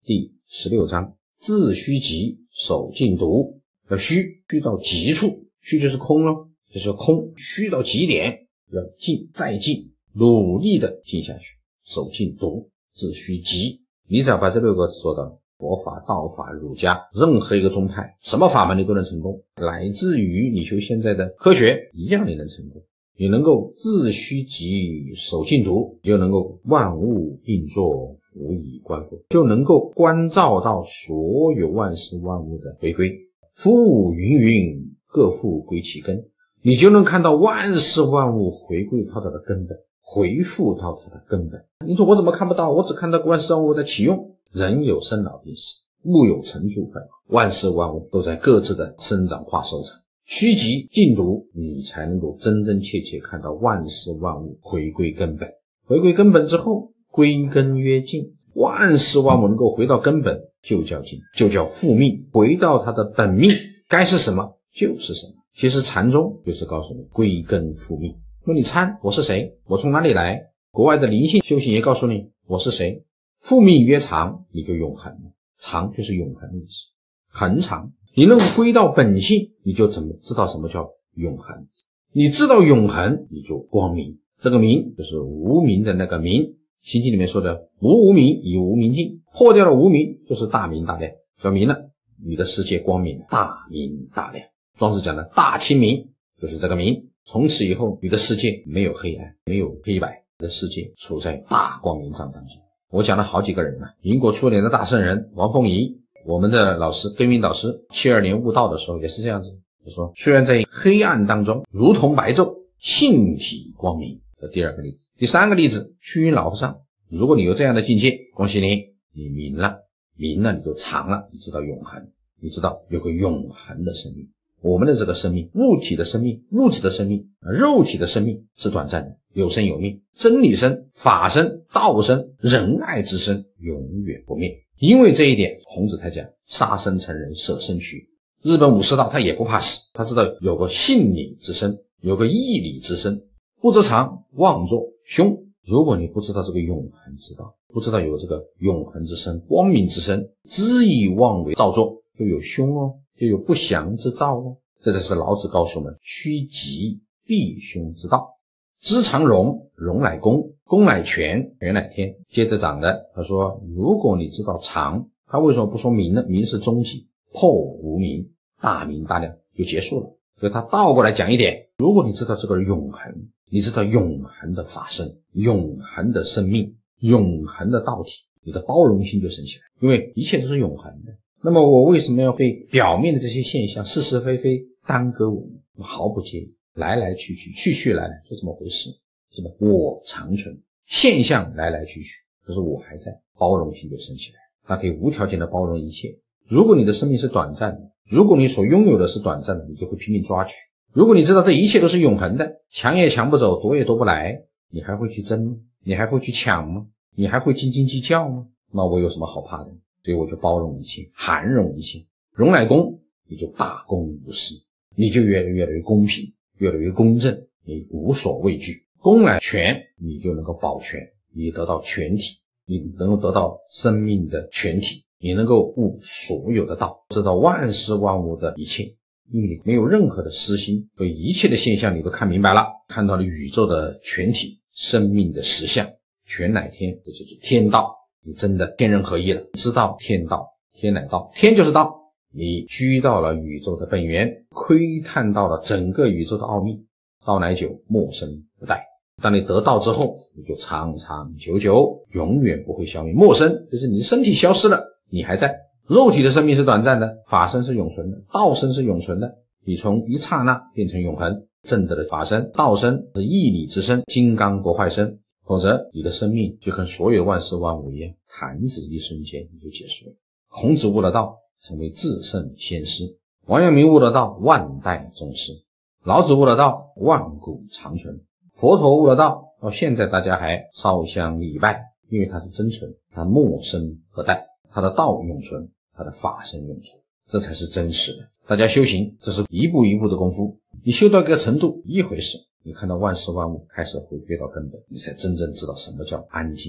第16章，自虚极，守静笃。要虚到极处，虚就是空咯，就是空，虚到极点，要静，再静，努力的静下去，守静笃，自虚极。你只要把这6个字做到，佛法、道法、儒家，任何一个宗派，什么法门你都能成功，乃至于你修现在的科学一样你能成功。你能够自虚极，守静笃，就能够万物并作，无以观复，就能够关照到所有万事万物的回归。复芸芸，各复归其根，你就能看到万事万物回归到它的根本，回复到它的根本。你说我怎么看不到？我只看到万事万物在启用。人有生老病死，物有成住坏坏，万事万物都在各自的生长化收成。虚极静笃，你才能够真真切切看到万事万物回归根本。回归根本之后，归根曰静，万事万物能够回到根本，就叫静，就叫复命，回到它的本命，该是什么就是什么。其实禅宗就是告诉你归根复命。说你参我是谁，我从哪里来，国外的灵性修行也告诉你我是谁。复命曰常，你就永恒了，常就是永恒的意思，恒常。你能够归到本性，你就怎么知道什么叫永恒。你知道永恒，你就光明。这个明就是无明的那个明，心经里面说的无明以无明尽，破掉了无明就是大明大亮，叫明了，你的世界光明，大明大亮。庄子讲的大清明就是这个明，从此以后你的世界没有黑暗，没有黑白，你的世界处在大光明障当中。我讲了好几个人民国初年的大圣人王凤仪，我们的老师根云导师72年悟道的时候也是这样子，就说虽然在黑暗当中如同白昼，性体光明。这第2个例子。第3个例子，虚云老和尚，如果你有这样的境界，恭喜你，你明了你就长了，你知道永恒，你知道有个永恒的生命。我们的这个生命，物体的生命，物质的生命，肉体的生命是短暂的，有生有灭，真理生、法生、道生、仁爱之生永远不灭。因为这一点，孔子才讲杀生成人，舍生取。日本武士道他也不怕死，他知道有个性理之身，有个义理之身，不知常，妄作凶。如果你不知道这个永恒之道，不知道有这个永恒之身，光明之身，知以妄为造作，就有凶哦，就有不祥之兆哦。这才是老子告诉我们趋吉避凶之道。知常容，容乃公，公乃全，全乃天。接着讲的他说，如果你知道常，他为什么不说明呢？明是终极，破无明，大明大亮就结束了。所以他倒过来讲一点，如果你知道这个永恒，你知道永恒的法身，永恒的生命，永恒的道体，你的包容心就升起来，因为一切都是永恒的。那么我为什么要被表面的这些现象是是非非耽搁我？我毫不介意，来来去去，去去来来，就这么回事，是吧？我长存，现象来来去去，可是我还在，包容心就升起来，它可以无条件的包容一切。如果你的生命是短暂的，如果你所拥有的是短暂的，你就会拼命抓取。如果你知道这一切都是永恒的，抢也抢不走，夺也夺不来，你还会去争吗？你还会去抢吗？你还会斤斤计较吗？那我有什么好怕的？所以我就包容一切，涵容一切。容乃公，你就大公无私，你就越来越公平，越来越公正，你无所畏惧。公乃全，你就能够保全，你得到全体，你能够得到生命的全体，你能够悟所有的道，知道万事万物的一切，因为你没有任何的私心，所以一切的现象你都看明白了，看到了宇宙的全体，生命的实相，全乃天，这就是天道。你真的天人合一了，知道天道，天乃道，天就是道，你居到了宇宙的本源，窥探到了整个宇宙的奥秘，道乃久，莫生不殆。当你得道之后，你就长长久久，永远不会消灭。莫生就是你的身体消失了，你还在，肉体的生命是短暂的，法身是永存的，道身是永存的，你从一刹那变成永恒。正德的法身，道身是义理之身，金刚不坏身，否则你的生命就跟所有万事万物一样，弹指一瞬间你就结束了。孔子悟了道，成为至圣先师；王阳明悟了道，万代宗师；老子悟了道，万古长存；佛陀悟了道，到现在大家还烧香礼拜，因为它是真存，它莫生不殆，它的道永存，它的法身永存，这才是真实的。大家修行，这是一步一步的功夫，你修到一个程度一回事，你看到万事万物开始回归到根本，你才真正知道什么叫安静，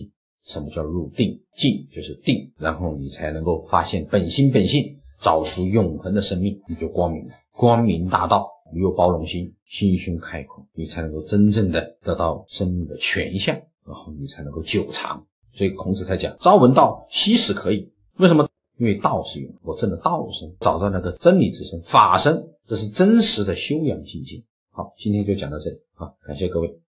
什么叫入定？静就是定，然后你才能够发现本心本性，找出永恒的生命，你就光明了，光明大道，你有包容心，心胸开阔，你才能够真正的得到生命的全相，然后你才能够久长。所以孔子才讲朝闻道，夕死可以。为什么？因为道是永，我证了道生，找到那个真理之身，法身，这是真实的修养境界。好，今天就讲到这里，好，感谢各位。